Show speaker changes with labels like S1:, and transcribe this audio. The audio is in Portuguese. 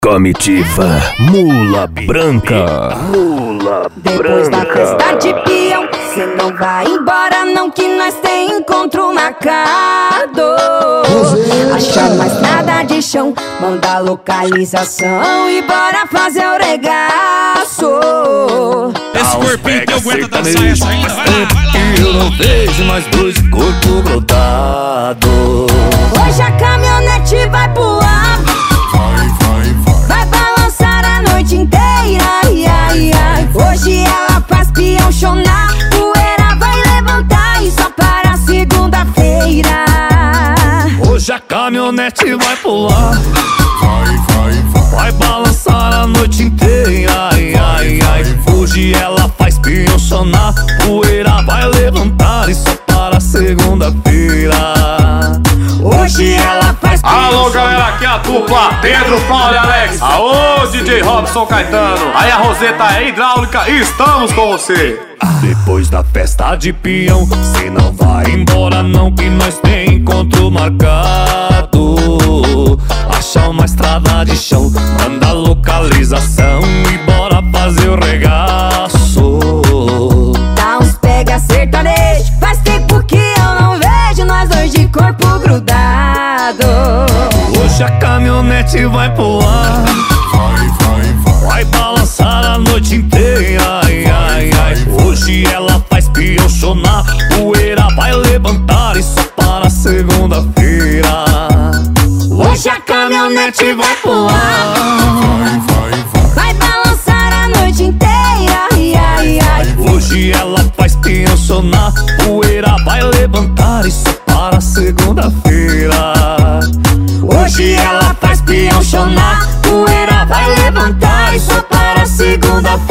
S1: Comitiva Mula Branca.
S2: Depois da festa de peão, cê não vai embora não, que nós tem encontro marcado. Achando uma estrada de chão, manda a localização e bora fazer o regaço.
S3: Esse corpinho teu aguenta dançar essa ainda? Vai lá, vai lá.
S1: Eu não vejo mais dois corpos grudados.
S2: Hoje a caminhonete vai pular, vai balançar a noite inteira, ai, ai, ai. Hoje ela faz peão chonar, poeira vai levantar e só para segunda-feira.
S1: Hoje a caminhonete vai pular, vai balançar a noite inteira, ai, ai, ai. Hoje ela faz peão sonar, poeira vai levantar e só para segunda-feira. Hoje ela faz peão.
S3: Alô galera, aqui é a dupla Pedro, Paulo e Alex. Aô DJ Robson Caetano. Aí a Roseta é hidráulica e estamos com você.
S1: Depois da festa de peão, cê não vai embora não, que nós tem encontro marcado. Achar uma estrada de chão, manda a localização e bora fazer o regaço.
S2: Dá uns pega sertanejo, faz tempo que eu não vejo nós dois de corpo grudado.
S1: Hoje a caminhonete vai pular, vai balançar a noite inteira, ai, ai, ai. Hoje ela faz peão chonar, poeira vai levantar e só para segunda-feira. Hoje a caminhonete vai pular,
S2: Vai balançar a noite inteira, ai, ai, ai.
S1: hoje ela faz peão sonar, poeira vai levantar e só para segunda-feira. Hoje ela faz peão sonar, poeira vai levantar e só para segunda-feira.